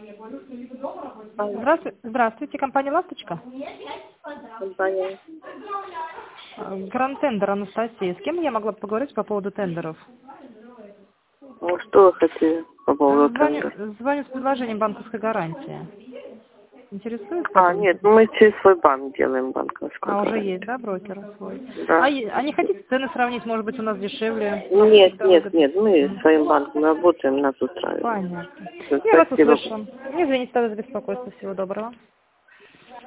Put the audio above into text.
Здравствуйте, компания «Ласточка». Компания. Гранд Тендер, Анастасия. С кем я могла бы поговорить по поводу тендеров? Ну, что вы хотели по поводу тендера? Звоню с предложением банковской гарантии. Интересует? Нет, мы через свой банк делаем банковскую уже гарантию. есть, да, брокер свой? Да. А не хотите цены сравнить, может быть, у нас дешевле? Нет, мы своим банком работаем, нас устраивает. Понятно. Всё, Я вас спасибо. услышу. Не извините тогда за беспокойство. Всего доброго.